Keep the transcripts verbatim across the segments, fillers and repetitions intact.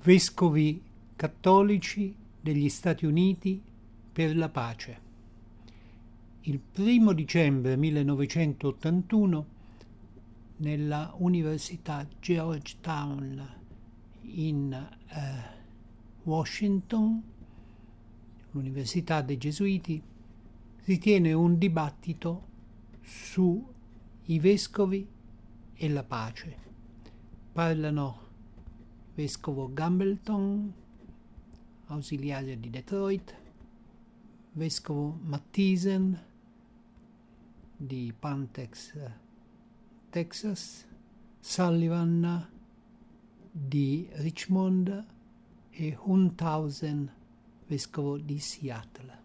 Vescovi cattolici degli Stati Uniti per la pace. Il primo dicembre millenovecentottantuno, nella Università Georgetown in eh, Washington, l'Università dei Gesuiti, si tiene un dibattito su i vescovi e la pace. Parlano vescovo Gambleton, ausiliario di Detroit, vescovo Matthiesen di Pantex, Texas, Sullivan di Richmond e Hunthausen, vescovo di Seattle.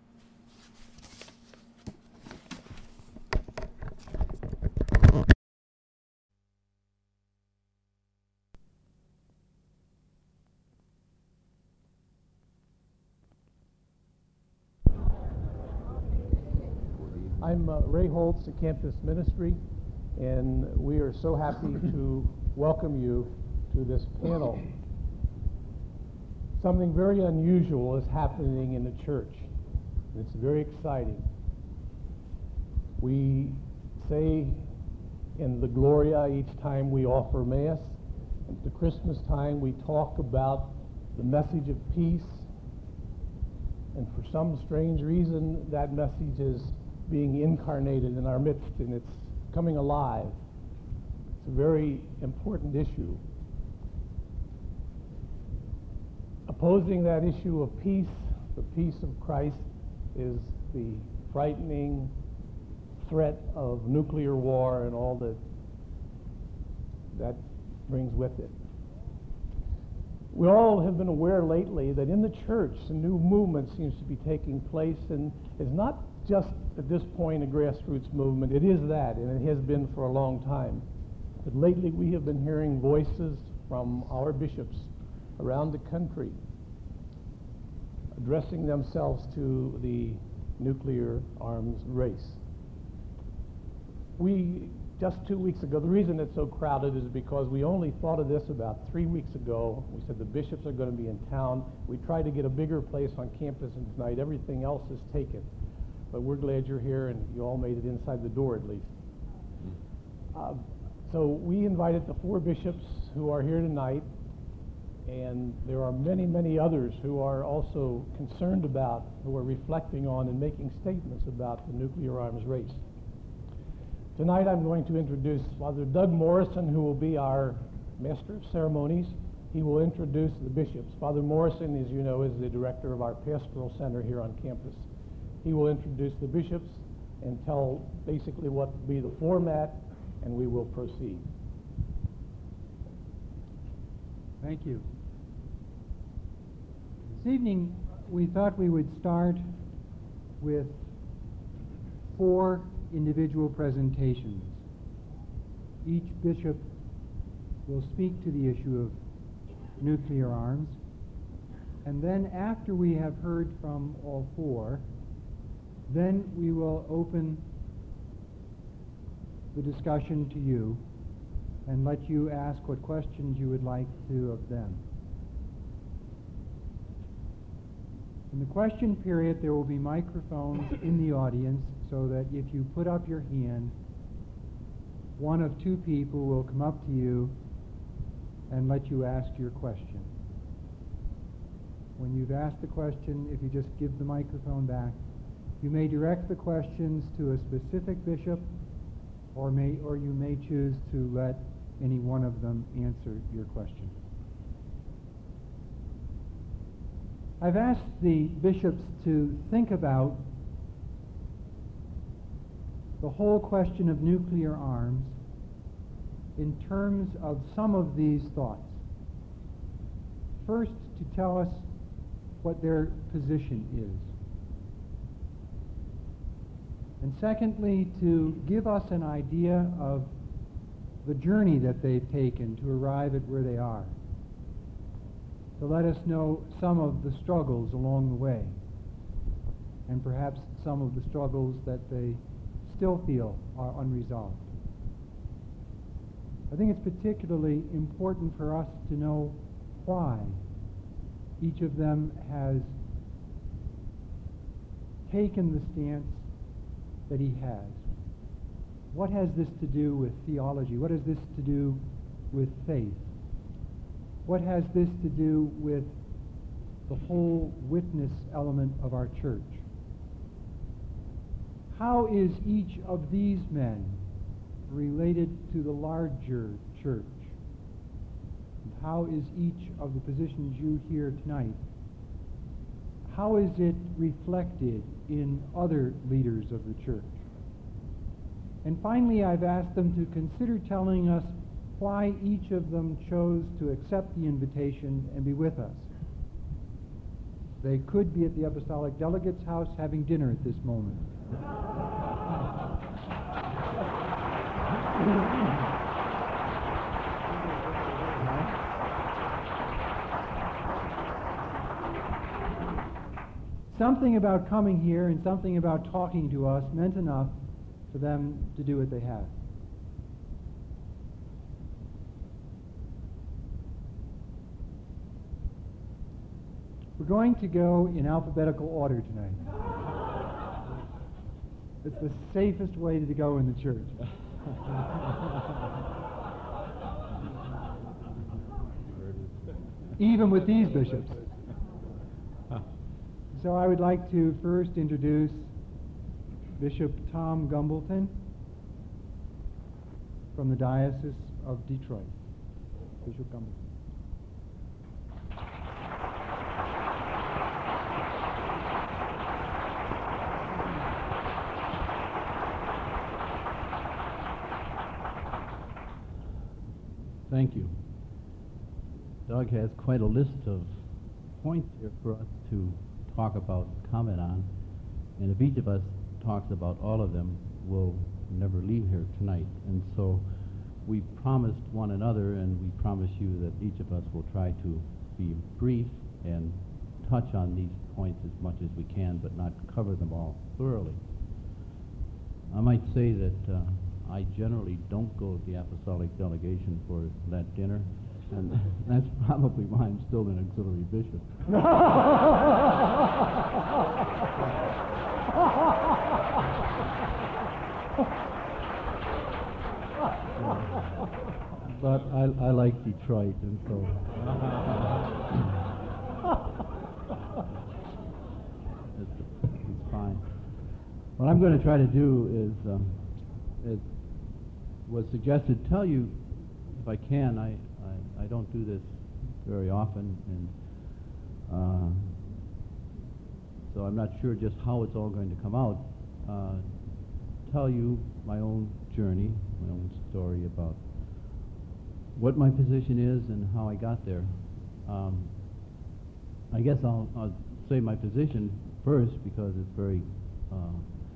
I'm uh, Ray Holtz at Campus Ministry, and we are so happy to welcome you to this panel. Something very unusual is happening in the church, and it's very exciting. We say in the Gloria each time we offer Mass, and at the Christmas time we talk about the message of peace, and for some strange reason that message is being incarnated in our midst, and it's coming alive. It's a very important issue. Opposing that issue of peace, the peace of Christ, is the frightening threat of nuclear war and all that that brings with it. We all have been aware lately that in the church a new movement seems to be taking place, and it's not just at this point a grassroots movement. It is that, and it has been for a long time. But lately we have been hearing voices from our bishops around the country addressing themselves to the nuclear arms race. We, just two weeks ago, the reason it's so crowded is because we only thought of this about three weeks ago. We said the bishops are going to be in town. We tried to get a bigger place on campus, and tonight everything else is taken. But we're glad you're here, and you all made it inside the door at least. Uh, so we invited the four bishops who are here tonight, and there are many, many others who are also concerned about, who are reflecting on and making statements about the nuclear arms race. Tonight I'm going to introduce Father Doug Morrison, who will be our Master of Ceremonies. He will introduce the bishops. Father Morrison, as you know, is the director of our pastoral center here on campus. He will introduce the bishops and tell basically what will be the format, and we will proceed. Thank you. This evening, we thought we would start with four individual presentations. Each bishop will speak to the issue of nuclear arms, and then after we have heard from all four, then we will open the discussion to you and let you ask what questions you would like to of them. In the question period, there will be microphones in the audience so that if you put up your hand, one of two people will come up to you and let you ask your question. When you've asked the question, if you just give the microphone back, you may direct the questions to a specific bishop, or may or you may choose to let any one of them answer your question. I've asked the bishops to think about the whole question of nuclear arms in terms of some of these thoughts. First, to tell us what their position is. And secondly, to give us an idea of the journey that they've taken to arrive at where they are. To let us know some of the struggles along the way, and perhaps some of the struggles that they still feel are unresolved. I think it's particularly important for us to know why Each of them has taken the stance that he has. What has this to do with theology? What has this to do with faith? What has this to do with the whole witness element of our church? How is each of these men related to the larger church? And how is each of the positions you hear tonight, how is it reflected in other leaders of the church? And finally, I've asked them to consider telling us why each of them chose to accept the invitation and be with us. They could be at the Apostolic Delegates' house having dinner at this moment. Something about coming here and something about talking to us meant enough for them to do what they have. We're going to go in alphabetical order tonight. It's the safest way to go in the church. Even with these bishops. So I would like to first introduce Bishop Tom Gumbleton from the Diocese of Detroit. Bishop Gumbleton. Thank you. Doug has quite a list of points here for us to talk about, comment on, and if each of us talks about all of them, we'll never leave here tonight. And so we promised one another, and we promise you that each of us will try to be brief and touch on these points as much as we can, but not cover them all thoroughly. I might say that uh, I generally don't go to the Apostolic Delegation for that dinner, and that's probably why I'm still an auxiliary bishop. But I, I like Detroit, and so it's, it's fine. What I'm going to try to do is, um, it was suggested, tell you, if I can, I, I, I don't do this very often, and uh, so I'm not sure just how it's all going to come out. Uh, tell you my own journey, my own story about what my position is and how I got there. Um, I guess I'll, I'll say my position first because it's very uh,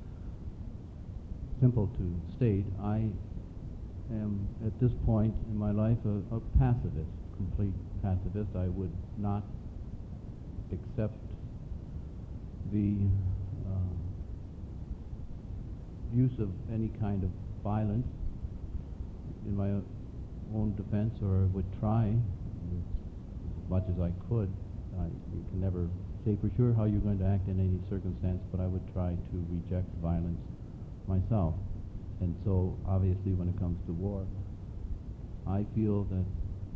simple to state. I am, at this point in my life, a, a pacifist, complete pacifist. I would not accept the uh, use of any kind of violence in my own defense, or would try as much as I could. I, you can never say for sure how you're going to act in any circumstance, but I would try to reject violence myself. And so, obviously, when it comes to war, I feel that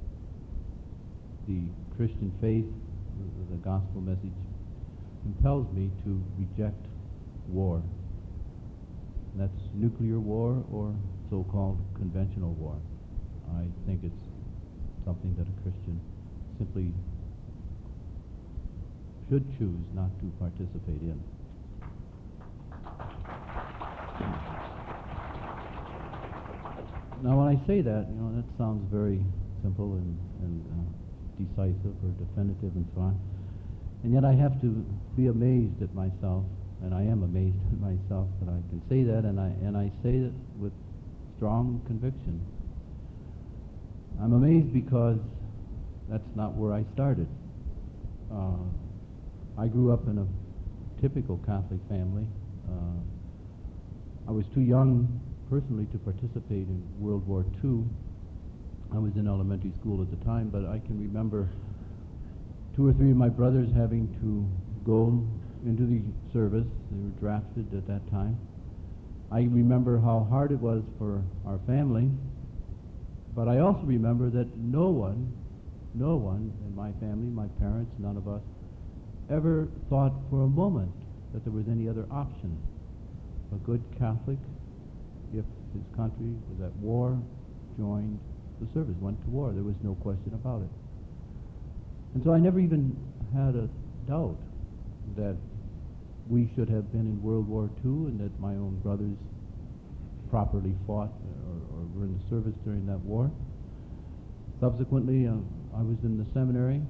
the Christian faith, the, the gospel message, compels me to reject war. And that's nuclear war or so-called conventional war. I think it's something that a Christian simply should choose not to participate in. Now, when I say that, you know, that sounds very simple and, and uh, decisive or definitive and so on. And yet I have to be amazed at myself, and I am amazed at myself that I can say that, and I, and I say it with strong conviction. I'm amazed because that's not where I started. Uh, I grew up in a typical Catholic family. Uh, I was too young personally to participate in World War Two. I was in elementary school at the time, but I can remember two or three of my brothers having to go into the service. They were drafted at that time. I remember how hard it was for our family, but I also remember that no one, no one in my family, my parents, none of us, ever thought for a moment that there was any other option. A good Catholic, if his country was at war, joined the service, went to war. There was no question about it. And so I never even had a doubt that we should have been in World War Two and that my own brothers properly fought or, or were in the service during that war. Subsequently, uh, I was in the seminary.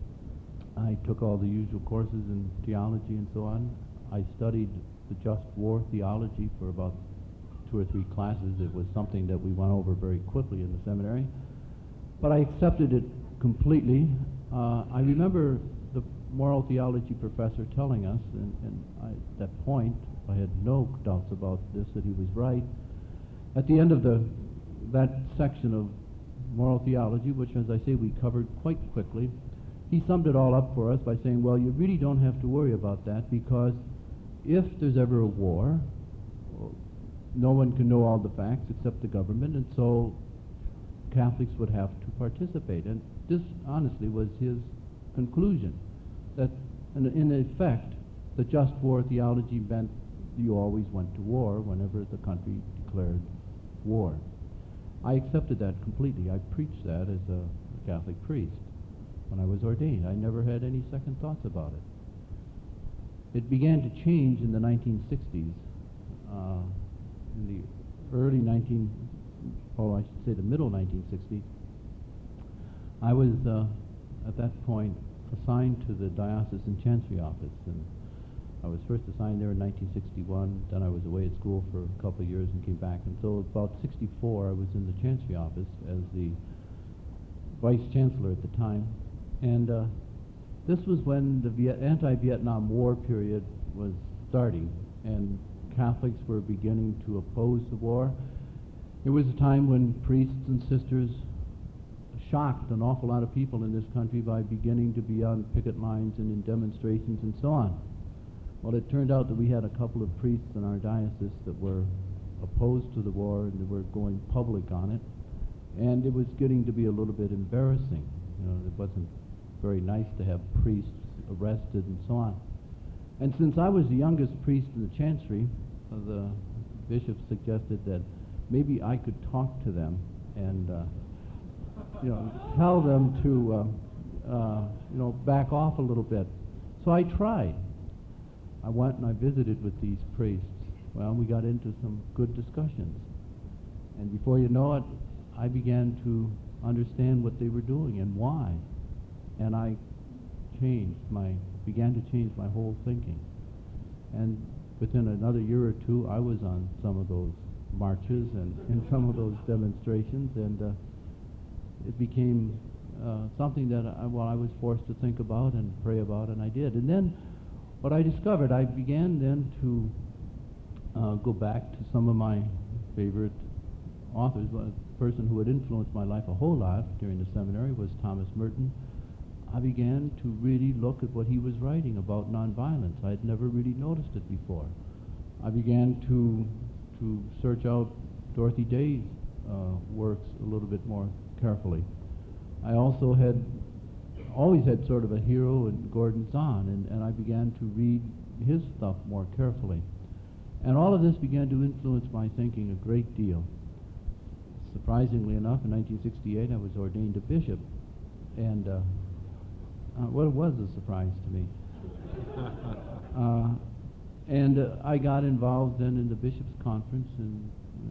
I took all the usual courses in theology and so on. I studied the just war theology for about two or three classes. It was something that we went over very quickly in the seminary. But I accepted it completely. Uh, I remember the moral theology professor telling us, and, and I, at that point, I had no doubts about this, that he was right. At the end of the that section of moral theology, which, as I say, we covered quite quickly, he summed it all up for us by saying, well, you really don't have to worry about that, because if there's ever a war, no one can know all the facts except the government, and so Catholics would have to participate. And this, honestly, was his conclusion, that in, in effect, the just war theology meant you always went to war whenever the country declared war. I accepted that completely. I preached that as a, a Catholic priest when I was ordained. I never had any second thoughts about it. It began to change in the nineteen sixties. Uh, in the early nineteen, oh, I should say the middle nineteen sixties, I was uh, at that point assigned to the diocesan chancery office, and I was first assigned there in nineteen sixty-one. Then I was away at school for a couple of years and came back, and so about sixty-four I was in the chancery office as the vice chancellor at the time. And uh, this was when the Viet- anti-Vietnam War period was starting, and Catholics were beginning to oppose the war. It was a time when priests and sisters shocked an awful lot of people in this country by beginning to be on picket lines and in demonstrations and so on. Well, it turned out that we had a couple of priests in our diocese that were opposed to the war and they were going public on it, and it was getting to be a little bit embarrassing. You know, it wasn't very nice to have priests arrested and so on. And since I was the youngest priest in the chancery, uh, the bishop suggested that maybe I could talk to them and uh, you know, tell them to uh, uh, you know, back off a little bit. So I tried. I went and I visited with these priests. Well, we got into some good discussions. And before you know it, I began to understand what they were doing and why. And I changed my, began to change my whole thinking. And within another year or two, I was on some of those marches and in some of those demonstrations, and uh, it became uh, something that I, well, I was forced to think about and pray about, and I did. And then what I discovered, I began then to uh, go back to some of my favorite authors. A person who had influenced my life a whole lot during the seminary was Thomas Merton. I began to really look at what he was writing about nonviolence. I had never really noticed it before. I began to to search out Dorothy Day's uh, works a little bit more carefully. I also had always had sort of a hero in Gordon Zahn, and, and I began to read his stuff more carefully. And all of this began to influence my thinking a great deal. Surprisingly enough, in nineteen sixty-eight, I was ordained a bishop, and uh, uh, well, it was a surprise to me. uh, and uh, I got involved then in the bishops' conference and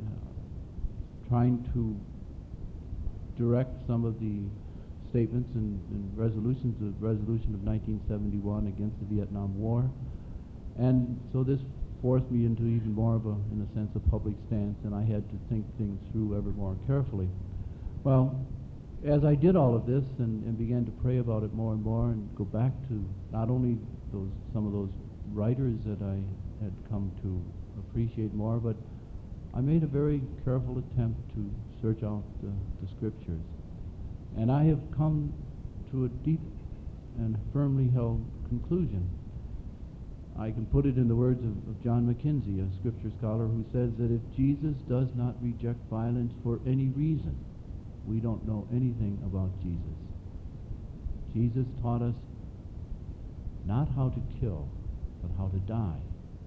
uh, trying to direct some of the statements and, and resolutions, the resolution of nineteen seventy-one against the Vietnam War. And so this forced me into even more of a, in a sense, a public stance, and I had to think things through ever more carefully. Well, as I did all of this and, and began to pray about it more and more and go back to not only those some of those writers that I had come to appreciate more, but I made a very careful attempt to search out the, the scriptures. And I have come to a deep and firmly held conclusion. I can put it in the words of, of John Mackenzie, a scripture scholar, who says that if Jesus does not reject violence for any reason, we don't know anything about Jesus. Jesus taught us not how to kill, but how to die.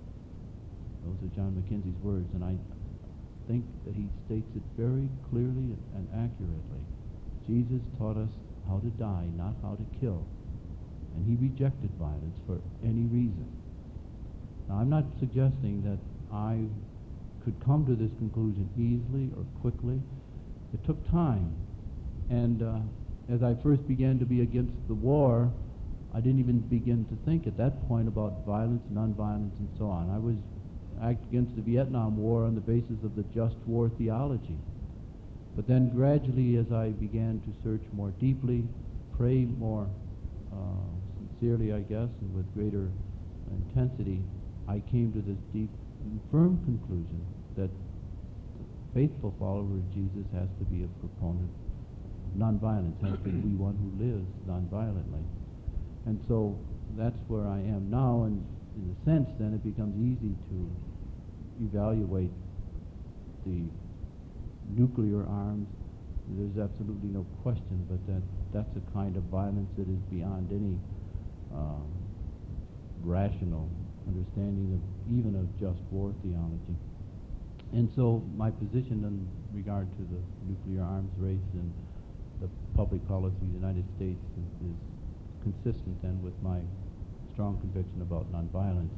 Those are John Mackenzie's words, and I think that he states it very clearly and accurately. Jesus taught us how to die, not how to kill. And he rejected violence for any reason. Now, I'm not suggesting that I could come to this conclusion easily or quickly. It took time. And uh, as I first began to be against the war, I didn't even begin to think at that point about violence, nonviolence, and so on. I was act against the Vietnam War on the basis of the just war theology. But then gradually, as I began to search more deeply, pray more uh, sincerely, I guess, and with greater intensity, I came to this deep and firm conclusion that the faithful follower of Jesus has to be a proponent of nonviolence, has to be one who lives nonviolently. And so that's where I am now, and in a sense, then it becomes easy to evaluate the nuclear arms. There's absolutely no question, but that that's a kind of violence that is beyond any uh, rational understanding of even of just war theology. And so my position in regard to the nuclear arms race and the public policy of the United States is, is consistent then with my strong conviction about nonviolence.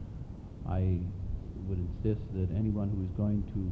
I would insist that anyone who is going to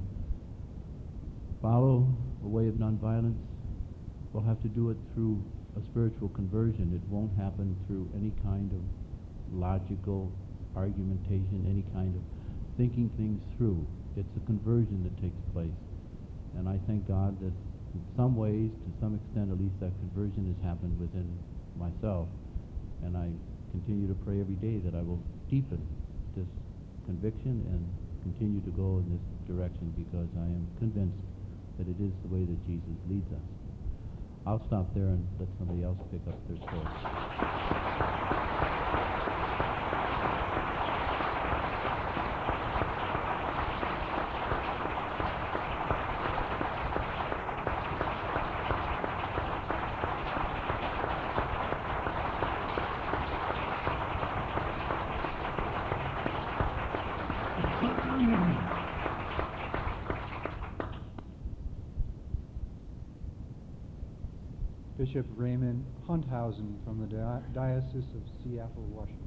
follow a way of nonviolence will have to do it through a spiritual conversion. It won't happen through any kind of logical argumentation, any kind of thinking things through. It's a conversion that takes place. And I thank God that in some ways, to some extent at least, that conversion has happened within myself. And I continue to pray every day that I will deepen this conviction and continue to go in this direction, because I am convinced that it is the way that Jesus leads us. I'll stop there and let somebody else pick up their story. Bishop Raymond Hunthausen from the Di- Diocese of Seattle, Washington.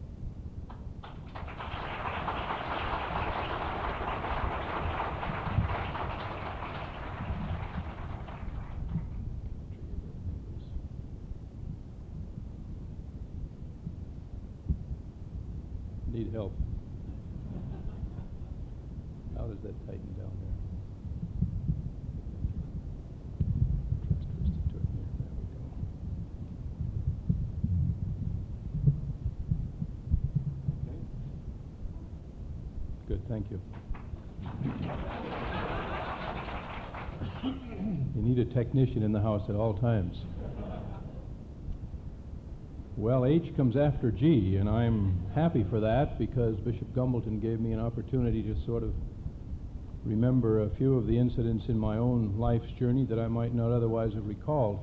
Need help. How does that tighten down there? Thank you. You need a technician in the house at all times. Well, H comes after G, and I'm happy for that, because Bishop Gumbleton gave me an opportunity to sort of remember a few of the incidents in my own life's journey that I might not otherwise have recalled.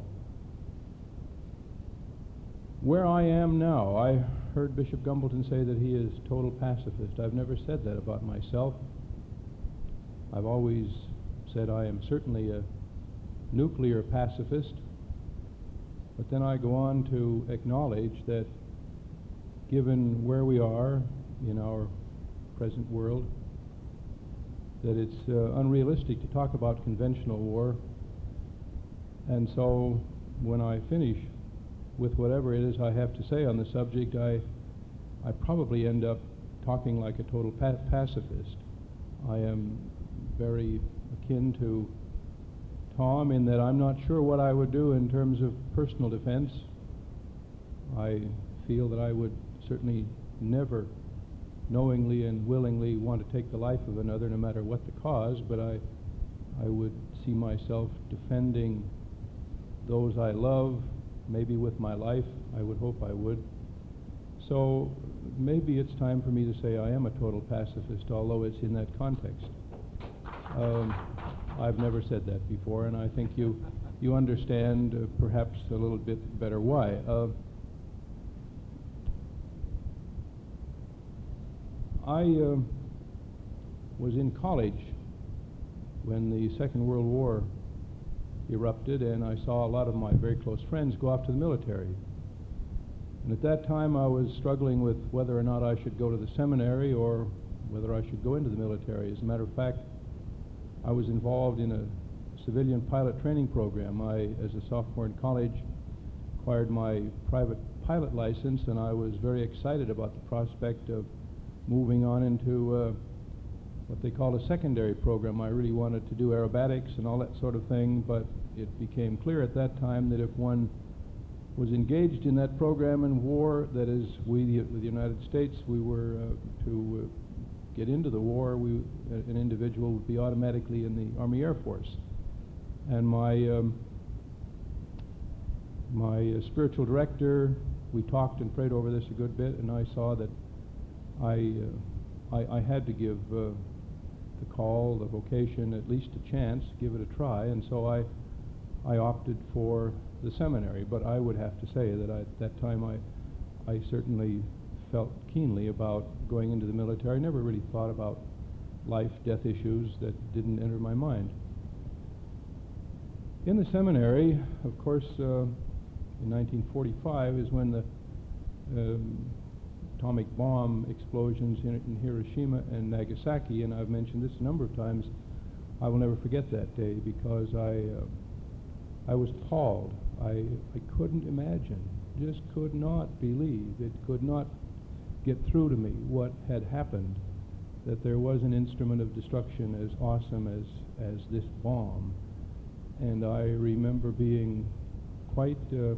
Where I am now, I heard Bishop Gumbleton say that he is total pacifist. I've never said that about myself. I've always said I am certainly a nuclear pacifist, but then I go on to acknowledge that given where we are in our present world, that it's uh, unrealistic to talk about conventional war. And so when I finish with whatever it is I have to say on the subject, I, I probably end up talking like a total pa- pacifist. I am very akin to Tom in that I'm not sure what I would do in terms of personal defense. I feel that I would certainly never knowingly and willingly want to take the life of another, no matter what the cause, but I, I would see myself defending those I love maybe with my life. I would hope I would. So maybe it's time for me to say I am a total pacifist, although it's in that context. Um, I've never said that before, and I think you you understand uh, perhaps a little bit better why. Uh, I uh, was in college when the Second World War erupted, and I saw a lot of my very close friends go off to the military. And at that time I was struggling with whether or not I should go to the seminary or whether I should go into the military. As a matter of fact, I was involved in a civilian pilot training program. I, as a sophomore in college, acquired my private pilot license, and I was very excited about the prospect of moving on into uh, what they call a secondary program. I really wanted to do aerobatics and all that sort of thing, but it became clear at that time that if one was engaged in that program in war, that is, we, the, the United States, we were uh, to uh, get into the war, we, uh, an individual would be automatically in the Army Air Force. And my, um, my uh, spiritual director, we talked and prayed over this a good bit, and I saw that I, uh, I, I had to give uh, the call, the vocation, at least a chance, give it a try, and so I, I opted for the seminary. But I would have to say that I, at that time I, I certainly felt keenly about going into the military. I never really thought about life, death issues that didn't enter my mind. In the seminary, of course, uh, in nineteen forty-five is when the um, atomic bomb explosions in, in Hiroshima and Nagasaki, and I've mentioned this a number of times. I will never forget that day because I, uh, I was appalled. I, I couldn't imagine, just could not believe, it could not get through to me what had happened, that there was an instrument of destruction as awesome as, as this bomb. And I remember being quite, uh,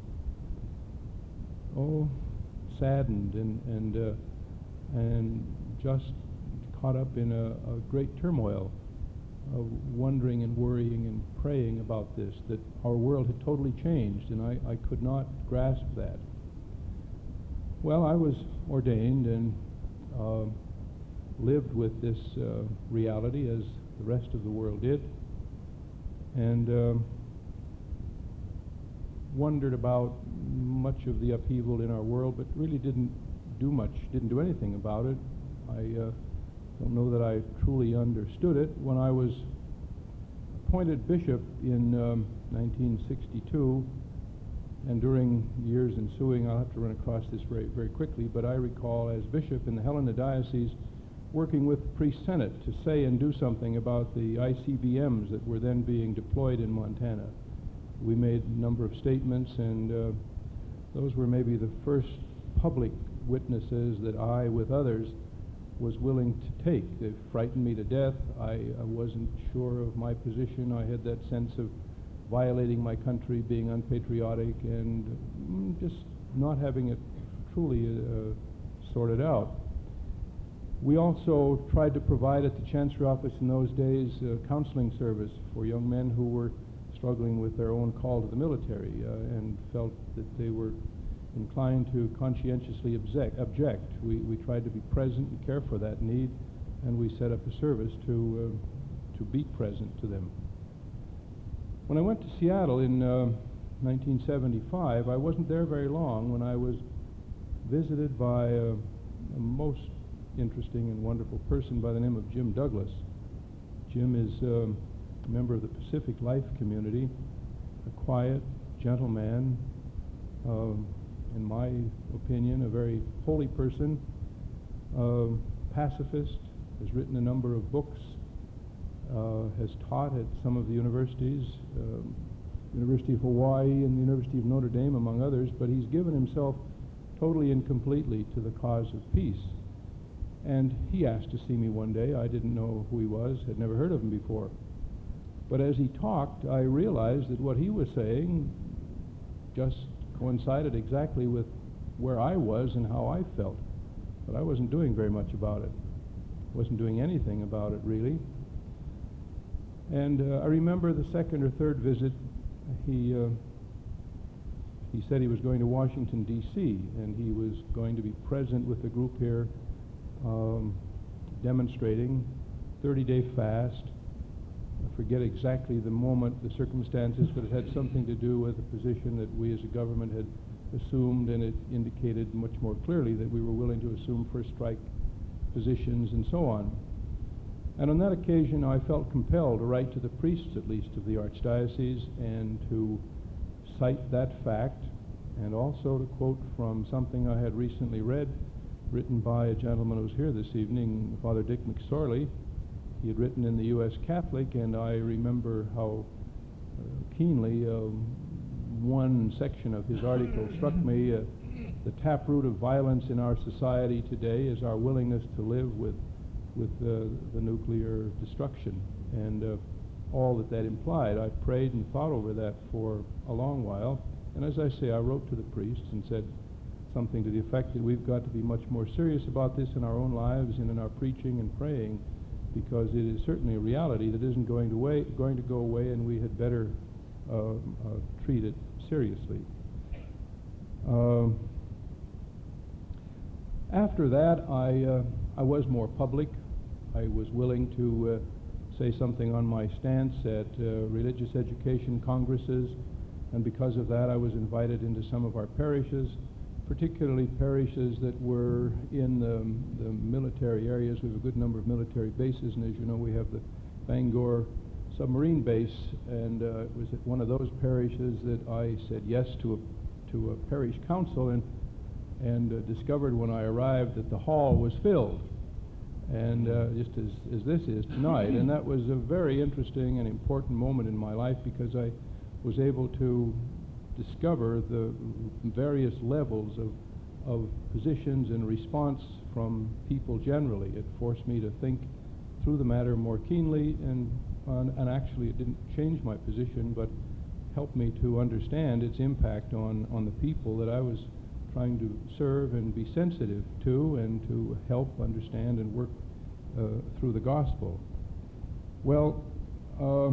oh, saddened and and uh, and just caught up in a, a great turmoil of wondering and worrying and praying about this, that our world had totally changed, and I, I could not grasp that. Well, I was ordained and uh, lived with this uh, reality as the rest of the world did, and uh, wondered about much of the upheaval in our world, but really didn't do much, didn't do anything about it. I uh, don't know that I truly understood it. When I was appointed bishop in um, nineteen sixty-two, and during years ensuing, I'll have to run across this very, very quickly, but I recall as bishop in the Helena Diocese working with the priest senate to say and do something about the I C B Ms that were then being deployed in Montana. We made a number of statements, and uh, those were maybe the first public witnesses that I, with others, was willing to take. They frightened me to death. I, I wasn't sure of my position. I had that sense of violating my country, being unpatriotic, and mm, just not having it truly uh, sorted out. We also tried to provide at the Chancery Office in those days a counseling service for young men who were struggling with their own call to the military uh, and felt that they were inclined to conscientiously object. object. We, we tried to be present and care for that need, and we set up a service to, uh, to be present to them. When I went to Seattle in uh, nineteen seventy-five, I wasn't there very long when I was visited by a, a most interesting and wonderful person by the name of Jim Douglas. Jim is um, a member of the Pacific Life community, a quiet, gentle man, um, in my opinion, a very holy person, uh, pacifist, has written a number of books, uh, has taught at some of the universities, um, University of Hawaii and the University of Notre Dame, among others, but he's given himself totally and completely to the cause of peace. And he asked to see me one day. I didn't know who he was, had never heard of him before. But as he talked, I realized that what he was saying just coincided exactly with where I was and how I felt. But I wasn't doing very much about it. Wasn't doing anything about it, really. And uh, I remember the second or third visit, he uh, He said he was going to Washington, D C, and he was going to be present with the group here um, demonstrating thirty-day fast. I forget exactly the moment, the circumstances, but it had something to do with the position that we as a government had assumed, and it indicated much more clearly that we were willing to assume first strike positions and so on. And on that occasion, I felt compelled to write to the priests, at least, of the Archdiocese, and to cite that fact, and also to quote from something I had recently read, written by a gentleman who was here this evening, Father Dick McSorley. He had written in the U S Catholic, and I remember how uh, keenly um, one section of his article struck me. Uh, the taproot of violence in our society today is our willingness to live with, with uh, the nuclear destruction, and uh, all that that implied. I prayed and thought over that for a long while, and as I say, I wrote to the priests and said something to the effect that we've got to be much more serious about this in our own lives and in our preaching and praying, because it is certainly a reality that isn't going to, way, going to go away, and we had better uh, uh, treat it seriously. Um, after that, I, uh, I was more public. I was willing to uh, say something on my stance at uh, religious education congresses, and because of that, I was invited into some of our parishes, particularly parishes that were in the, the military areas. We have a good number of military bases, and as you know, we have the Bangor submarine base, and uh, it was at one of those parishes that I said yes to a, to a parish council, and, and uh, discovered when I arrived that the hall was filled, and uh, just as, as this is tonight. And that was a very interesting and important moment in my life, because I was able to discover the various levels of, of positions and response from people generally. It forced me to think through the matter more keenly, and, uh, and actually it didn't change my position, but helped me to understand its impact on, on the people that I was trying to serve and be sensitive to, and to help understand and work uh, through the gospel. Well, uh,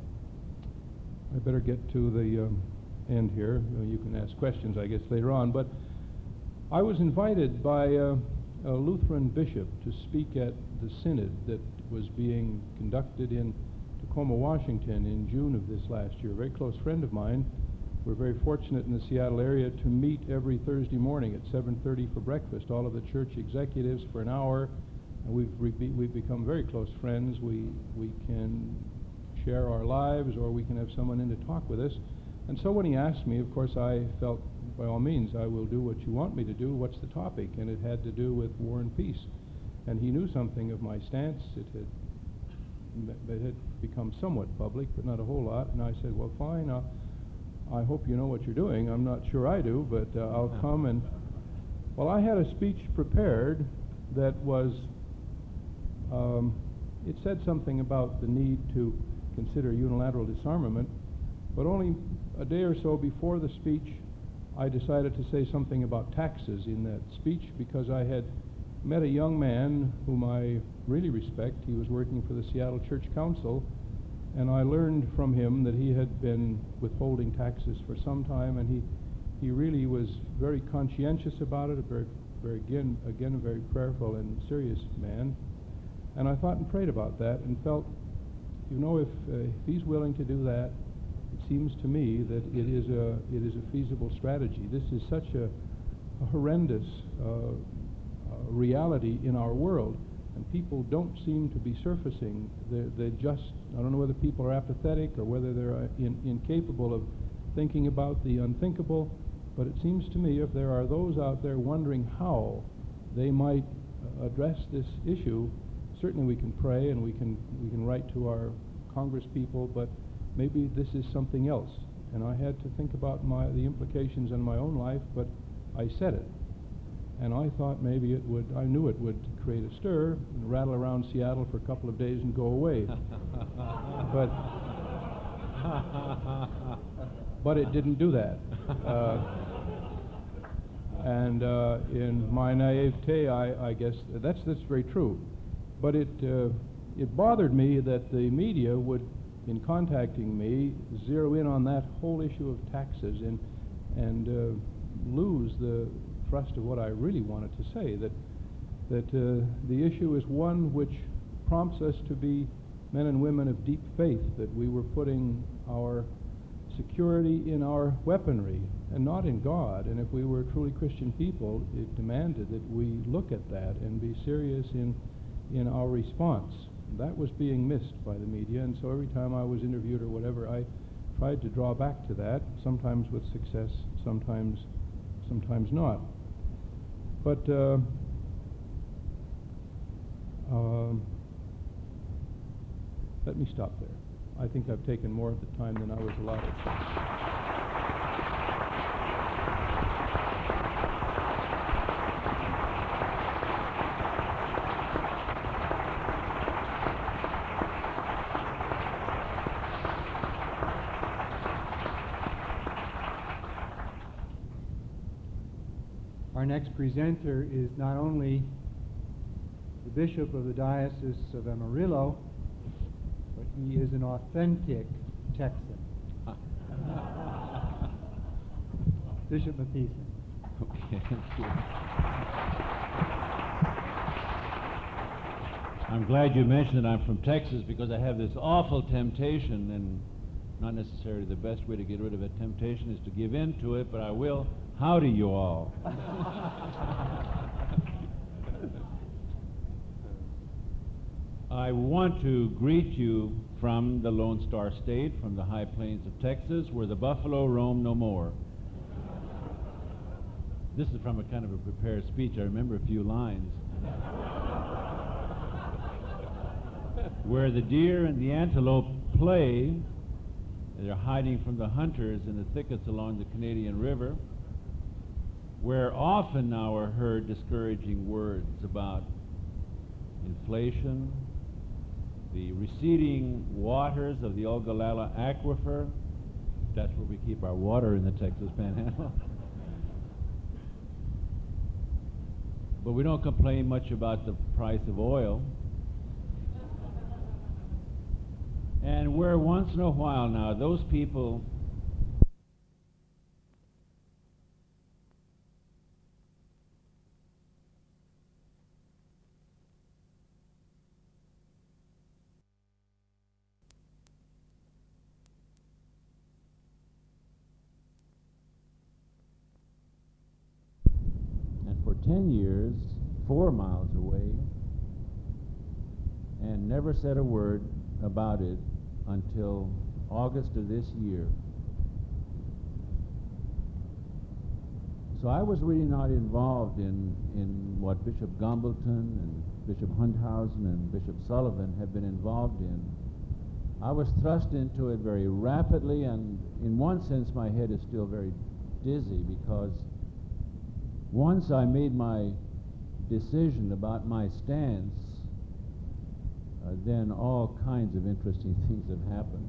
I better get to the um, end here. Uh, you can ask questions, I guess, later on. But I was invited by uh, a Lutheran bishop to speak at the synod that was being conducted in Tacoma, Washington in June of this last year. A very close friend of mine. We're very fortunate in the Seattle area to meet every Thursday morning at seven thirty for breakfast, all of the church executives for an hour. And we've, re- we've become very close friends. We, we can share our lives, or we can have someone in to talk with us. And so when he asked me, of course, I felt, by all means, I will do what you want me to do. What's the topic? And it had to do with war and peace. And he knew something of my stance. It had, it had become somewhat public, but not a whole lot. And I said, well, fine, I'll, I hope you know what you're doing. I'm not sure I do, but uh, I'll come. And, well, I had a speech prepared that was, um, it said something about the need to consider unilateral disarmament, but only a day or so before the speech, I decided to say something about taxes in that speech, because I had met a young man whom I really respect. He was working for the Seattle Church Council, and I learned from him that he had been withholding taxes for some time, and he, he really was very conscientious about it, a very, very again, again, a very prayerful and serious man. And I thought and prayed about that, and felt, you know, if, uh, if he's willing to do that, it seems to me that it is a, it is a feasible strategy. This is such a, a horrendous uh, uh, reality in our world, and people don't seem to be surfacing. They're, they just, I don't know whether people are apathetic or whether they're uh, in, incapable of thinking about the unthinkable, but it seems to me if there are those out there wondering how they might uh, address this issue, certainly we can pray and we can, we can write to our Congress people, but maybe this is something else. And I had to think about my, the implications in my own life, but I said it. And I thought maybe it would, I knew it would create a stir and rattle around Seattle for a couple of days and go away. but, but it didn't do that. Uh, and uh, in my naivete, I, I guess that's, that's very true. But it, uh, it bothered me that the media would, in contacting me, zero in on that whole issue of taxes. And and uh, lose the thrust of what I really wanted to say, that, that uh, the issue is one which prompts us to be men and women of deep faith, that we were putting our security in our weaponry and not in God. And if we were truly Christian people, it demanded that we look at that and be serious in, in our response. That was being missed by the media, and so every time I was interviewed or whatever, I tried to draw back to that, sometimes with success, sometimes, sometimes not. But uh, um, let me stop there. I think I've taken more of the time than I was allotted. Our next presenter is not only the Bishop of the Diocese of Amarillo, but he is an authentic Texan. Bishop Mathieson. Okay, thank you. I'm glad you mentioned that I'm from Texas, because I have this awful temptation, and not necessarily the best way to get rid of a temptation is to give in to it, but I will. Howdy, you all. I want to greet you from the Lone Star State, from the high plains of Texas, where the buffalo roam no more. This is from a kind of a prepared speech. I remember a few lines. Where the deer and the antelope play, they're hiding from the hunters in the thickets along the Canadian River, where often now are heard discouraging words about inflation, the receding waters of the Ogallala Aquifer. That's where we keep our water in the Texas Panhandle. But we don't complain much about the price of oil. And where once in a while now those people ten years, four miles away, and never said a word about it until August of this year. So I was really not involved in, in what Bishop Gambleton and Bishop Hunthausen and Bishop Sullivan have been involved in. I was thrust into it very rapidly, and in one sense my head is still very dizzy, because once I made my decision about my stance, uh, then all kinds of interesting things have happened.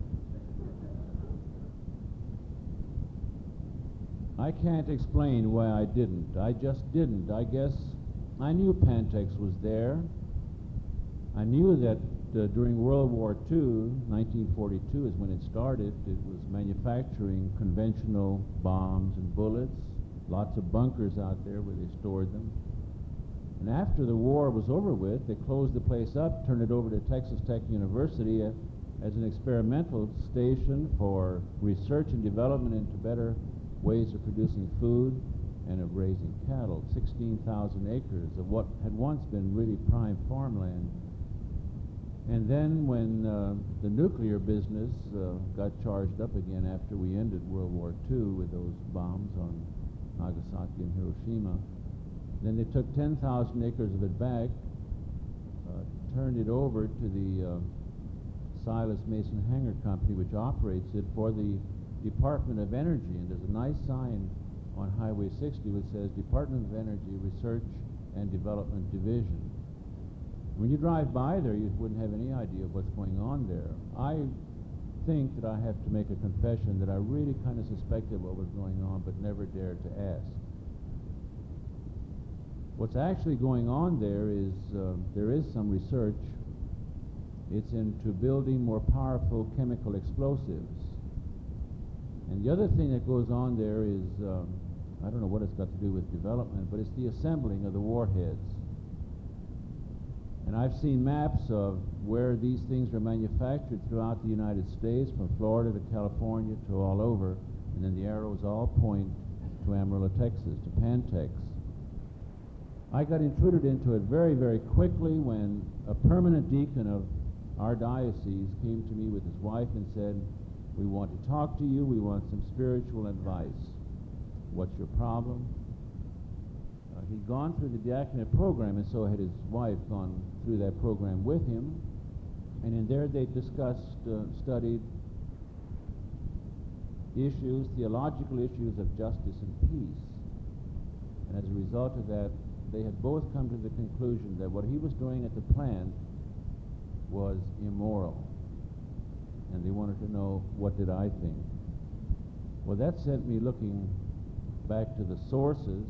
I can't explain why I didn't. I just didn't. I guess I knew Pantex was there. I knew that uh, during World War Two, nineteen forty-two is when it started, it was manufacturing conventional bombs and bullets. Lots of bunkers out there where they stored them. And after the war was over with, they closed the place up, turned it over to Texas Tech University uh, as an experimental station for research and development into better ways of producing food and of raising cattle. sixteen thousand acres of what had once been really prime farmland. And then when uh, the nuclear business uh, got charged up again after we ended World War Two with those bombs on Nagasaki and Hiroshima, then they took ten thousand acres of it back, uh, turned it over to the uh, Silas Mason Hangar Company, which operates it for the Department of Energy. And there's a nice sign on Highway sixty which says Department of Energy Research and Development Division. When you drive by there, you wouldn't have any idea of what's going on there. I think that I have to make a confession that I really kind of suspected what was going on, but never dared to ask. What's actually going on there is uh, there is some research. It's into building more powerful chemical explosives. And the other thing that goes on there is, um, I don't know what it's got to do with development, but it's the assembling of the warheads. And I've seen maps of where these things were manufactured throughout the United States, from Florida to California to all over, and then the arrows all point to Amarillo, Texas, to Pantex. I got intruded into it very, very quickly when a permanent deacon of our diocese came to me with his wife and said, "We want to talk to you, we want some spiritual advice. What's your problem?" Uh, he'd gone through the diaconate program, and so had his wife gone through that program with him. And in there they discussed, uh, studied issues, theological issues of justice and peace. And as a result of that, they had both come to the conclusion that what he was doing at the plant was immoral. And they wanted to know, what did I think? Well, that sent me looking back to the sources.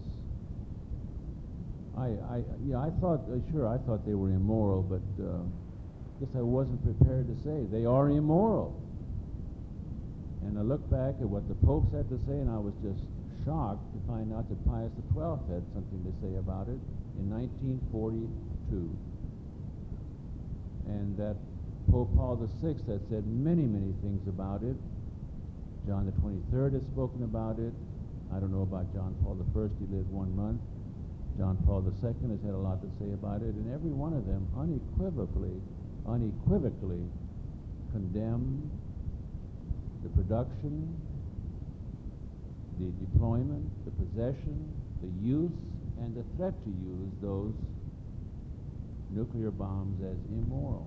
I, I, yeah, I thought, uh, sure, I thought they were immoral, but uh, I guess I wasn't prepared to say they are immoral. And I looked back at what the popes had to say, and I was just shocked to find out that Pius the twelfth had something to say about it in nineteen forty-two. And that Pope Paul the sixth had said many, many things about it. John the twenty-third has spoken about it. I don't know about John Paul the first, he lived one month. John Paul the second has had a lot to say about it, and every one of them unequivocally, unequivocally condemned the production, the deployment, the possession, the use, and the threat to use those nuclear bombs as immoral.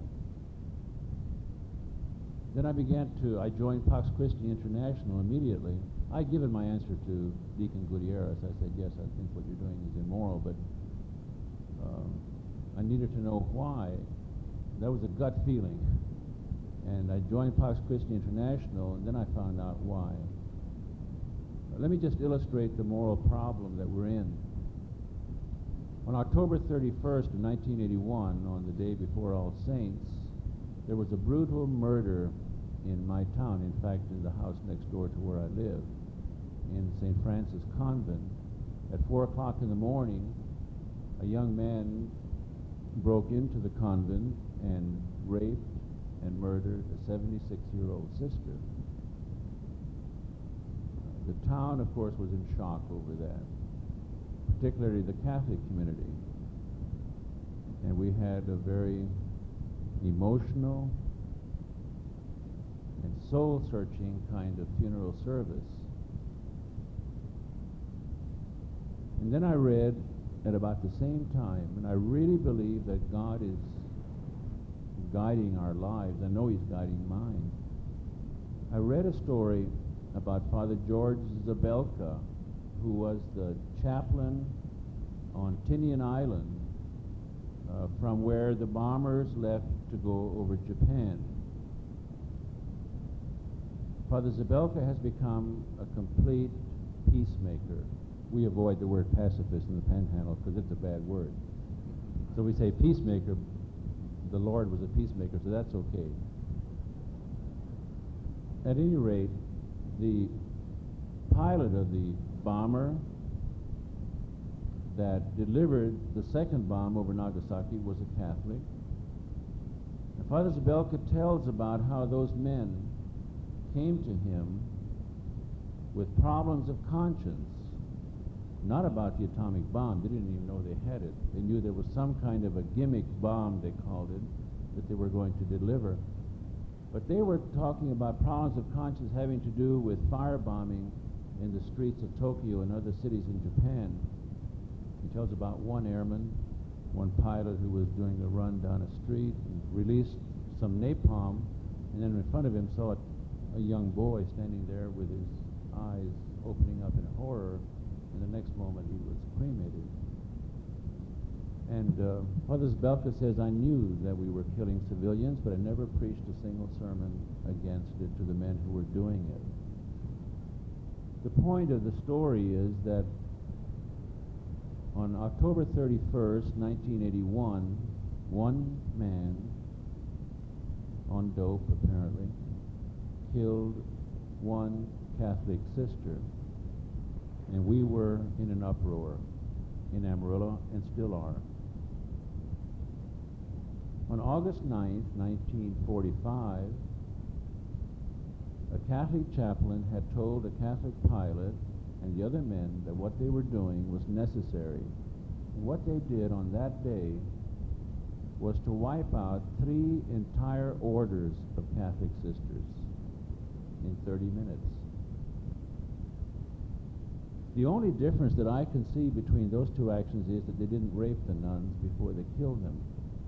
Then I began to, I joined Pax Christi International immediately. I'd given my answer to Deacon Gutierrez. I said, yes, I think what you're doing is immoral, but uh, I needed to know why. That was a gut feeling. And I joined Pax Christi International, and then I found out why. Uh, let me just illustrate the moral problem that we're in. On October thirty-first of nineteen eighty-one, on the day before All Saints, there was a brutal murder in my town, in fact, in the house next door to where I live, in Saint Francis Convent. At four o'clock in the morning, a young man broke into the convent and raped and murdered a seventy-six-year-old sister. Uh, the town, of course, was in shock over that, particularly the Catholic community. And we had a very emotional and soul-searching kind of funeral service. And then I read at about the same time, and I really believe that God is guiding our lives. I know He's guiding mine. I read a story about Father George Zabelka, who was the chaplain on Tinian Island, uh, from where the bombers left to go over Japan. Father Zabelka has become a complete peacemaker. We avoid the word pacifist in the Panhandle because it's a bad word. So we say peacemaker. The Lord was a peacemaker, so that's okay. At any rate, the pilot of the bomber that delivered the second bomb over Nagasaki was a Catholic. And Father Zabelka tells about how those men came to him with problems of conscience, not about the atomic bomb. They didn't even know they had it. They knew there was some kind of a gimmick bomb, they called it, that they were going to deliver. But they were talking about problems of conscience having to do with firebombing in the streets of Tokyo and other cities in Japan. He tells about one airman, one pilot who was doing a run down a street and released some napalm, and then in front of him saw a, a young boy standing there with his eyes opening up in horror, and the next moment he was cremated. And uh, Father Zabelka says, I knew that we were killing civilians, but I never preached a single sermon against it to the men who were doing it. The point of the story is that on October thirty-first, nineteen eighty-one, one man, on dope apparently, killed one Catholic sister, and we were in an uproar in Amarillo and still are. On August ninth, nineteen forty-five, a Catholic chaplain had told a Catholic pilot and the other men that what they were doing was necessary. And what they did on that day was to wipe out three entire orders of Catholic sisters in thirty minutes. The only difference that I can see between those two actions is that they didn't rape the nuns before they killed them.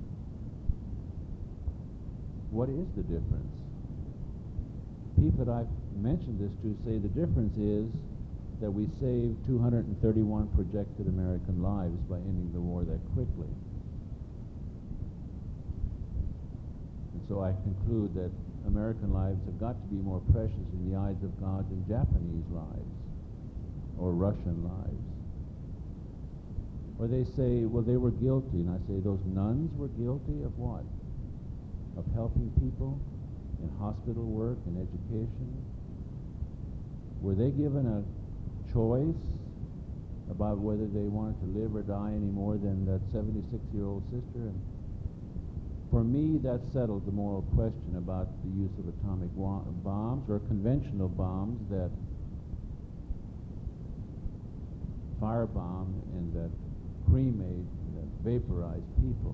What is the difference? People that I've mentioned this to say the difference is that we saved two hundred thirty-one projected American lives by ending the war that quickly. And so I conclude that American lives have got to be more precious in the eyes of God than Japanese lives or Russian lives. Or they say, well, they were guilty. And I say, those nuns were guilty of what? Of helping people in hospital work and education? Were they given a choice about whether they wanted to live or die any more than that seventy-six-year-old sister? And for me, that settled the moral question about the use of atomic bombs or conventional bombs that firebomb and that cremate, that vaporize people.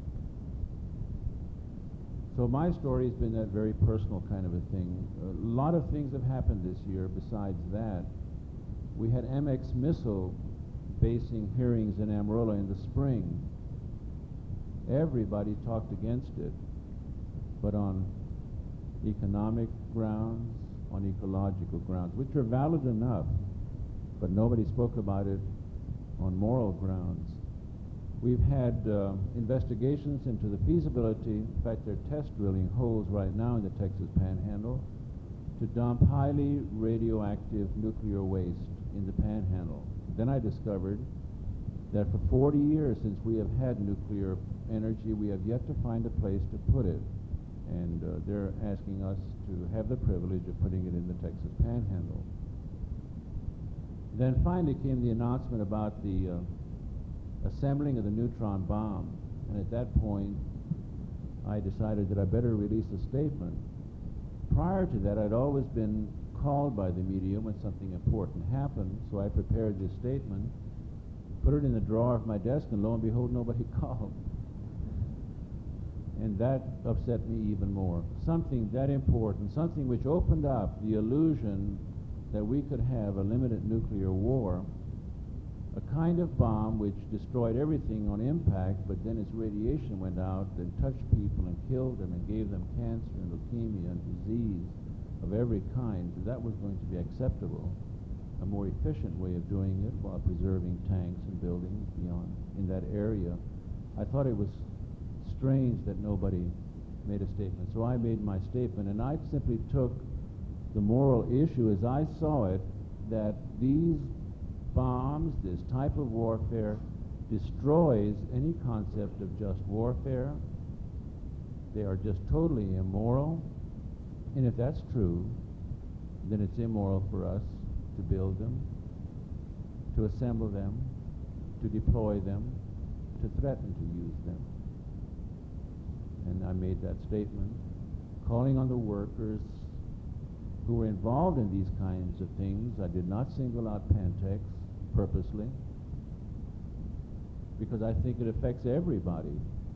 So my story has been that very personal kind of a thing. A lot of things have happened this year besides that. We had M X missile basing hearings in Amarillo in the spring. Everybody talked against it, but on economic grounds, on ecological grounds, which are valid enough, but nobody spoke about it on moral grounds. We've had uh, investigations into the feasibility, in fact they're test drilling holes right now in the Texas Panhandle, to dump highly radioactive nuclear waste in the Panhandle. Then I discovered that for forty years since we have had nuclear energy, we have yet to find a place to put it. And uh, they're asking us to have the privilege of putting it in the Texas Panhandle. Then finally came the announcement about the uh, assembling of the neutron bomb. And at that point, I decided that I better release a statement. Prior to that, I'd always been called by the media when something important happened, so I prepared this statement, put it in the drawer of my desk, and lo and behold, nobody called. And that upset me even more. Something that important, something which opened up the illusion that we could have a limited nuclear war, a kind of bomb which destroyed everything on impact, but then its radiation went out and touched people and killed them and gave them cancer and leukemia and disease of every kind. That was going to be acceptable, a more efficient way of doing it while preserving tanks and buildings beyond in that area. I thought it was strange that nobody made a statement. So I made my statement, and I simply took the moral issue as I saw it, that these bombs, this type of warfare, destroys any concept of just warfare. They are just totally immoral. And if that's true, then it's immoral for us to build them, to assemble them, to deploy them, to threaten to use them. And I made that statement, calling on the workers who were involved in these kinds of things. I did not single out Pantex purposely, because I think it affects everybody.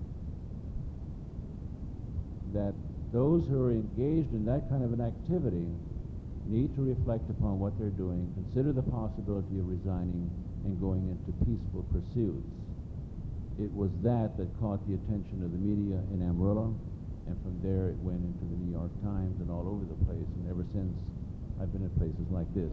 That those who are engaged in that kind of an activity need to reflect upon what they're doing, consider the possibility of resigning and going into peaceful pursuits. It was that that caught the attention of the media in Amarillo, and from there it went into the New York Times and all over the place, and ever since I've been at places like this.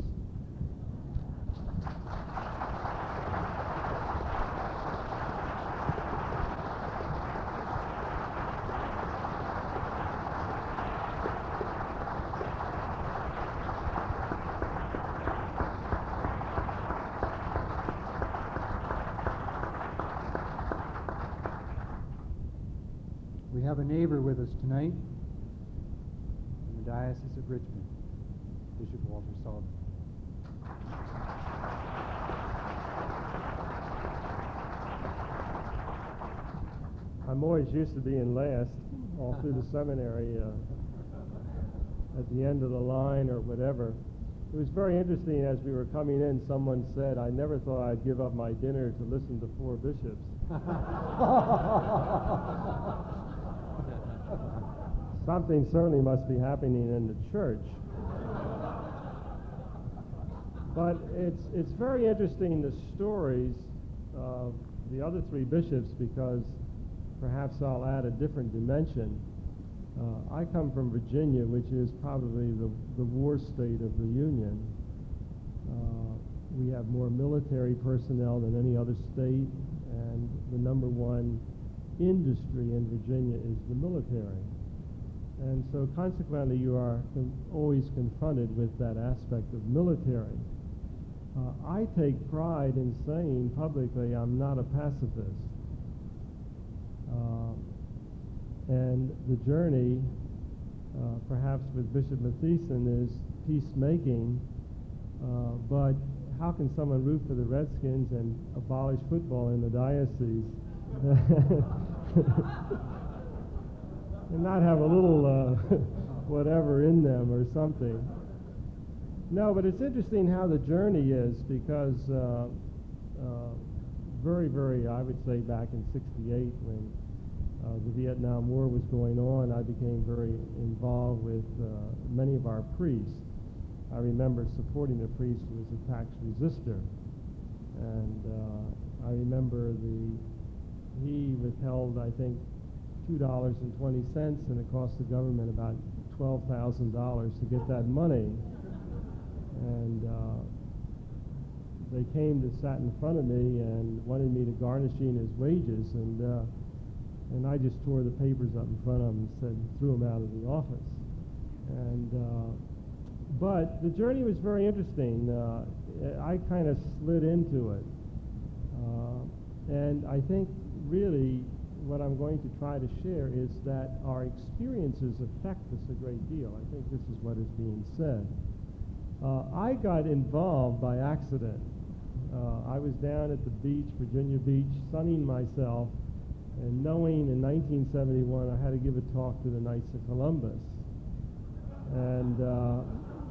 We have a neighbor with us tonight from the Diocese of Richmond, Bishop Walter. Walter Sullivan. I'm always used to being last all through the seminary, uh, at the end of the line or whatever. It was very interesting as we were coming in, someone said, I never thought I'd give up my dinner to listen to four bishops. Something certainly must be happening in the church. But it's, it's very interesting, the stories of the other three bishops, because perhaps I'll add a different dimension. Uh, I come from Virginia, which is probably the, the war state of the Union. Uh, we have more military personnel than any other state, and the number one industry in Virginia is the military. And so consequently, you are con always confronted with that aspect of military. Uh, I take pride in saying publicly I'm not a pacifist. Uh, and the journey, uh, perhaps with Bishop Mathieson, is peacemaking, uh, but how can someone root for the Redskins and abolish football in the diocese and not have a little uh, whatever in them or something? No, but it's interesting how the journey is, because uh, uh, very, very, I would say back in sixty-eight when uh, the Vietnam War was going on, I became very involved with uh, many of our priests. I remember supporting a priest who was a tax resistor, and uh, I remember the he withheld, I think, two dollars and twenty cents, and it cost the government about twelve thousand dollars to get that money. And uh, they came to sat in front of me and wanted me to garnishing his wages, and uh, and I just tore the papers up in front of him and said, threw him out of the office. And uh, but the journey was very interesting. Uh, I kind of slid into it, uh, and I think really what I'm going to try to share is that our experiences affect us a great deal. I think this is what is being said. Uh, I got involved by accident. Uh, I was down at the beach, Virginia Beach, sunning myself, and knowing in nineteen seventy-one I had to give a talk to the Knights of Columbus. And uh,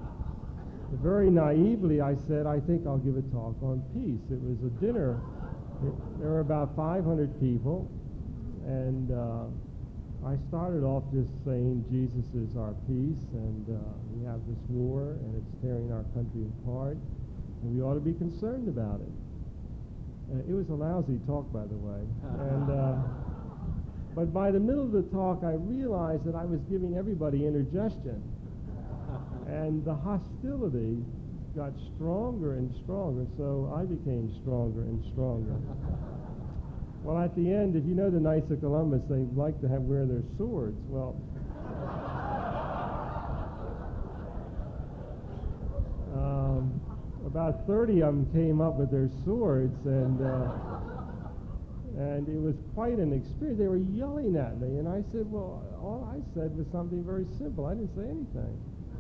very naively I said, I think I'll give a talk on peace. It was a dinner. It, there were about five hundred people, and uh, I started off just saying Jesus is our peace, and uh, we have this war, and it's tearing our country apart, and we ought to be concerned about it. Uh, it was a lousy talk, by the way. And, uh, but by the middle of the talk, I realized that I was giving everybody indigestion, and the hostility got stronger and stronger, so I became stronger and stronger. Well, at the end, if you know the Knights of Columbus, they like to have wear their swords. Well, um, about thirty of them came up with their swords, and uh, and it was quite an experience. They were yelling at me, and I said, well, all I said was something very simple. I didn't say anything.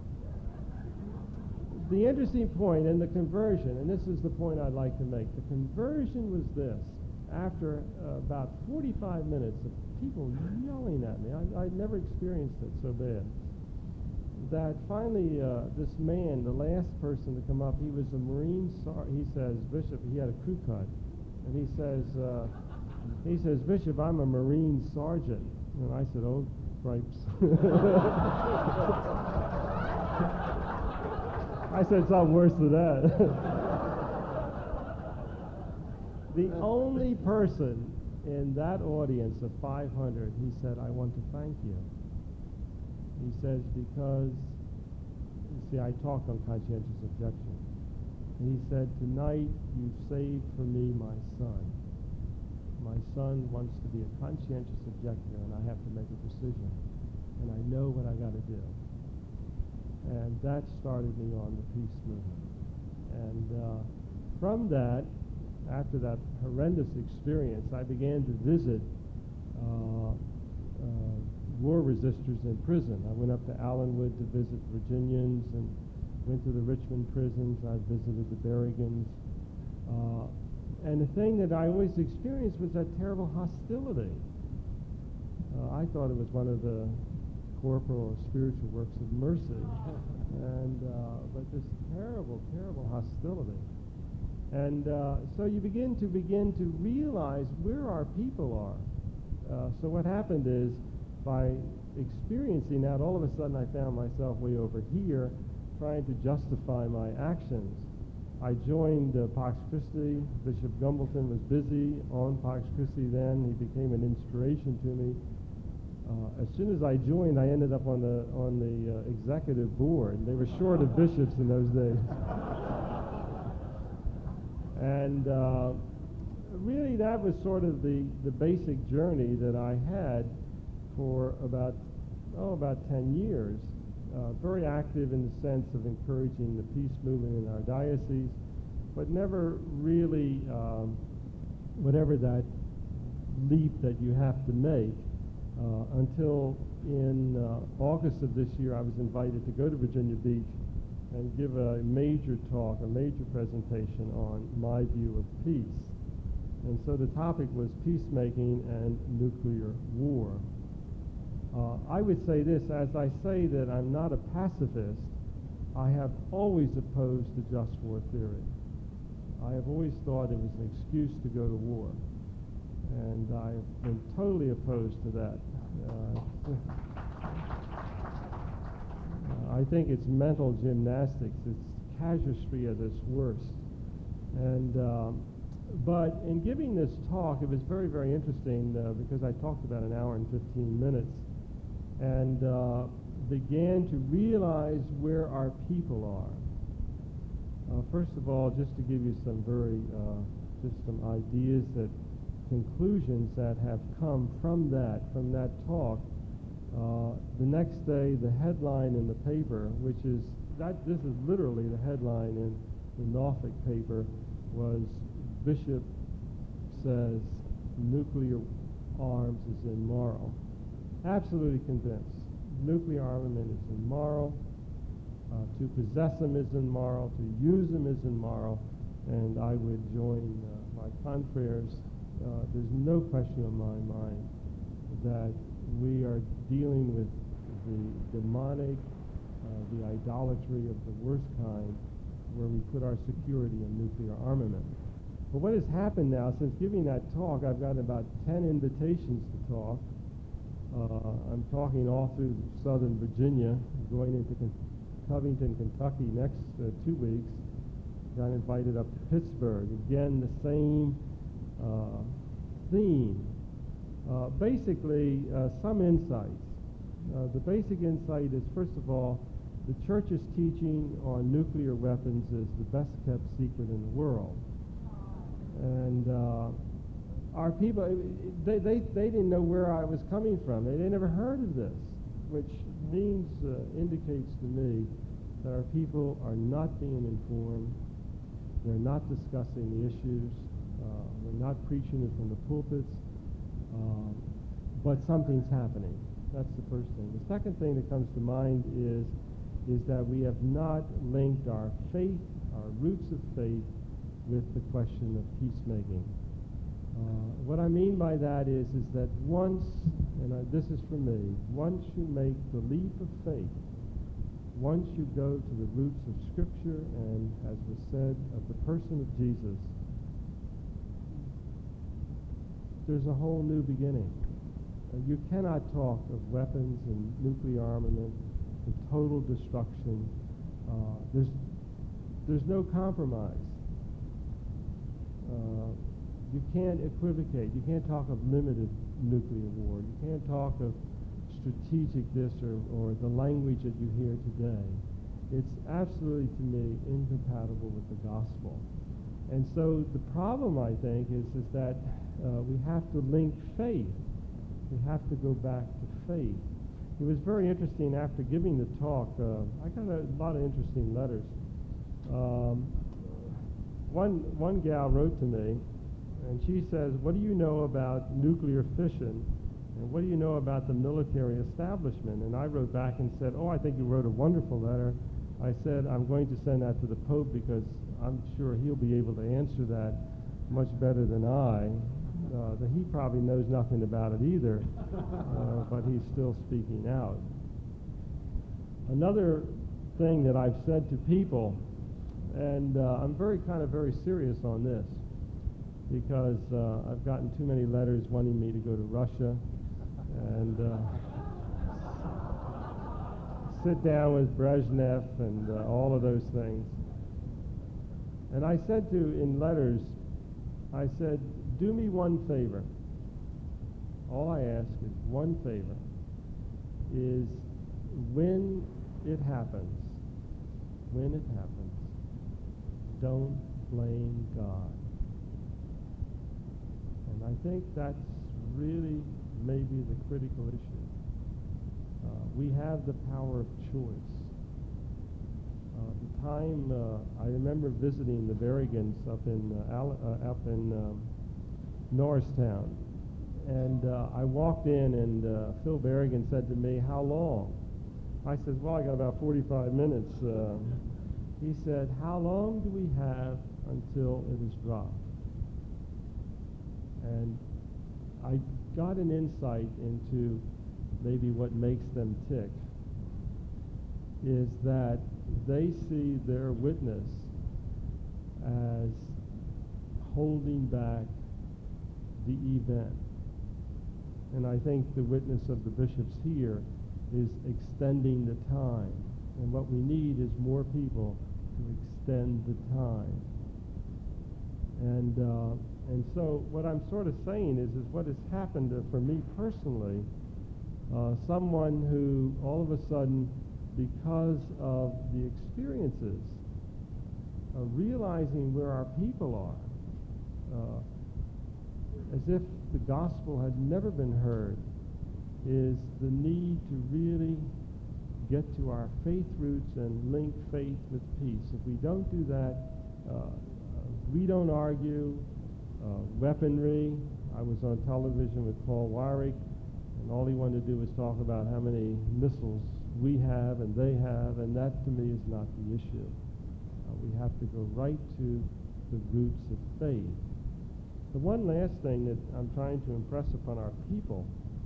The interesting point in the conversion, and this is the point I'd like to make, the conversion was this. After uh, about forty-five minutes of people yelling at me, I, I'd never experienced it so bad, that finally uh, this man, the last person to come up, he was a Marine sergeant. He says, Bishop, he had a crew cut, and he says, uh, he says, Bishop, I'm a Marine sergeant. And I said, oh, cripes. I said something worse than that. The only person in that audience of five hundred, he said, I want to thank you. He says, because, you see, I talked on conscientious objection. And he said, tonight you saved for me my son. My son wants to be a conscientious objector, and I have to make a decision. And I know what I got to do. And that started me on the peace movement. And uh, from that, after that horrendous experience, I began to visit uh, uh, war resistors in prison. I went up to Allenwood to visit Virginians and went to the Richmond prisons. I visited the Berrigans. Uh, and the thing that I always experienced was that terrible hostility. Uh, I thought it was one of the corporal or spiritual works of mercy. and uh, but this terrible, terrible hostility. And uh, so you begin to begin to realize where our people are. Uh, so what happened is, by experiencing that, all of a sudden I found myself way over here trying to justify my actions. I joined uh, Pax Christi. Bishop Gumbleton was busy on Pax Christi then. He became an inspiration to me. Uh, as soon as I joined, I ended up on the, on the uh, executive board. They were short of bishops in those days. And uh, really that was sort of the, the basic journey that I had for about, oh, about ten years. Uh, very active in the sense of encouraging the peace movement in our diocese, but never really, um, whatever that leap that you have to make, uh, until in uh, August of this year I was invited to go to Virginia Beach and give a major talk, a major presentation on my view of peace. And so the topic was peacemaking and nuclear war. Uh, I would say this, as I say that I'm not a pacifist, I have always opposed the just war theory. I have always thought it was an excuse to go to war. And I've been totally opposed to that. Uh, I think it's mental gymnastics. It's casuistry at its worst. And um, but in giving this talk, it was very, very interesting uh, because I talked about an hour and fifteen minutes, and uh, began to realize where our people are. Uh, first of all, just to give you some very, uh, just some ideas that, conclusions that have come from that, from that talk. Uh, the next day, the headline in the paper, which is, that this is literally the headline in the Norfolk paper, was Bishop says nuclear arms is immoral. Absolutely convinced. Nuclear armament is immoral. Uh, to possess them is immoral. To use them is immoral. And I would join uh, my confreres. Uh, there's no question in my mind that we are dealing with the demonic, uh, the idolatry of the worst kind, where we put our security in nuclear armament. But what has happened now, since giving that talk, I've gotten about ten invitations to talk. Uh, I'm talking all through southern Virginia, going into Con Covington, Kentucky next uh, two weeks. Got invited up to Pittsburgh. Again, the same uh, theme. Uh, basically, uh, some insights. Uh, the basic insight is, first of all, the church's teaching on nuclear weapons is the best kept secret in the world. And uh, our people, they, they, they didn't know where I was coming from. They, they never heard of this, which means, uh, indicates to me that our people are not being informed. They're not discussing the issues. Uh, they're not preaching it from the pulpits. Um, but something's happening. That's the first thing. The second thing that comes to mind is, is that we have not linked our faith, our roots of faith, with the question of peacemaking. Uh, what I mean by that is, is that once, and I, this is for me, once you make the leap of faith, once you go to the roots of Scripture and, as was said, of the person of Jesus, there's a whole new beginning. Uh, you cannot talk of weapons and nuclear armament and total destruction. Uh, there's, there's no compromise. Uh, you can't equivocate. You can't talk of limited nuclear war. You can't talk of strategic this or, or the language that you hear today. It's absolutely, to me, incompatible with the gospel. And so the problem, I think, is, is that uh, we have to link faith. We have to go back to faith. It was very interesting after giving the talk. Uh, I got a lot of interesting letters. Um, one, one gal wrote to me, and she says, what do you know about nuclear fission? And what do you know about the military establishment? And I wrote back and said, oh, I think you wrote a wonderful letter. I said I'm going to send that to the Pope because I'm sure he'll be able to answer that much better than I. Uh, that he probably knows nothing about it either, uh, but he's still speaking out. Another thing that I've said to people, and uh, I'm very kind of very serious on this, because uh, I've gotten too many letters wanting me to go to Russia and uh, sit down with Brezhnev and uh, all of those things. And I said to, in letters, I said, do me one favor. All I ask is one favor, is when it happens, when it happens, don't blame God. And I think that's really maybe the critical issue. Uh, we have the power of choice. Uh, the time, uh, I remember visiting the Berrigans up in, uh, Al uh, up in um, Norristown, and uh, I walked in, and uh, Phil Berrigan said to me, how long? I said, well, I got about forty-five minutes. Uh, he said, how long do we have until it is dropped? And I got an insight into maybe what makes them tick, is that they see their witness as holding back the event. And I think the witness of the bishops here is extending the time. And what we need is more people to extend the time. And uh, and so what I'm sort of saying is, is what has happened uh, for me personally, uh, someone who all of a sudden, because of the experiences of realizing where our people are, uh, as if the gospel had never been heard, is the need to really get to our faith roots and link faith with peace. If we don't do that, uh, we don't argue. Uh, weaponry. I was on television with Paul Weyrich, and all he wanted to do was talk about how many missiles we have and they have, and that to me is not the issue. Uh, we have to go right to the roots of faith. The one last thing that I'm trying to impress upon our people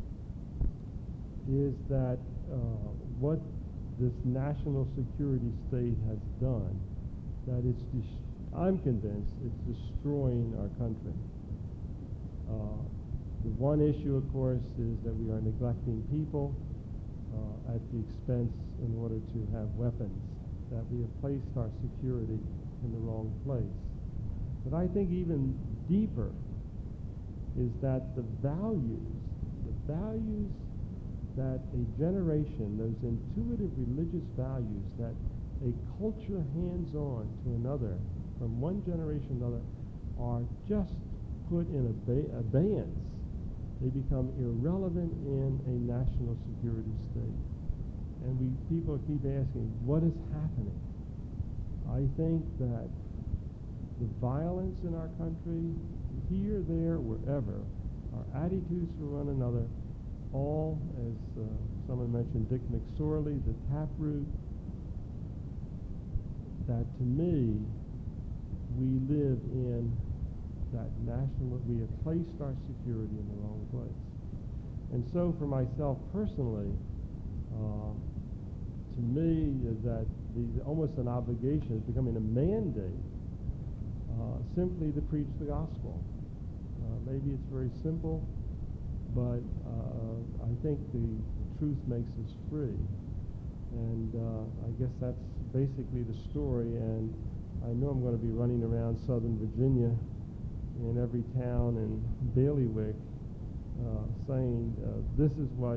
is that uh, what this national security state has done, that it's, I'm convinced, it's destroying our country. Uh, the one issue, of course, is that we are neglecting people uh, at the expense in order to have weapons, that we have placed our security in the wrong place. But I think even deeper is that the values, the values that a generation, those intuitive religious values that a culture hands on to another, from one generation to another, are just put in abe abeyance. They become irrelevant in a national security state. And we people keep asking, what is happening? I think that the violence in our country, here, there, wherever, our attitudes for one another, all, as uh, someone mentioned, Dick McSorley, the taproot, that to me, we live in that national, we have placed our security in the wrong place. And so for myself personally, uh, to me, is that the, almost an obligation is becoming a mandate uh, simply to preach the gospel. Uh, maybe it's very simple, but uh, I think the truth makes us free. And uh, I guess that's basically the story. And I know I'm going to be running around Southern Virginia in every town and bailiwick uh, saying uh, this is what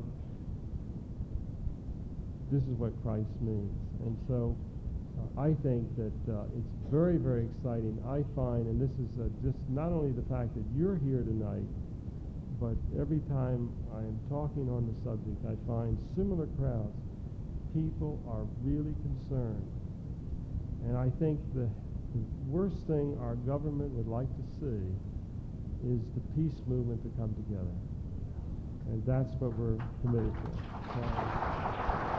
this is what Christ means. And so uh, I think that uh, it's very, very exciting. I find, and this is uh, just not only the fact that you're here tonight, but every time I am talking on the subject, I find similar crowds. People are really concerned. And I think the, the worst thing our government would like to see is the peace movement to come together. And that's what we're committed to. So,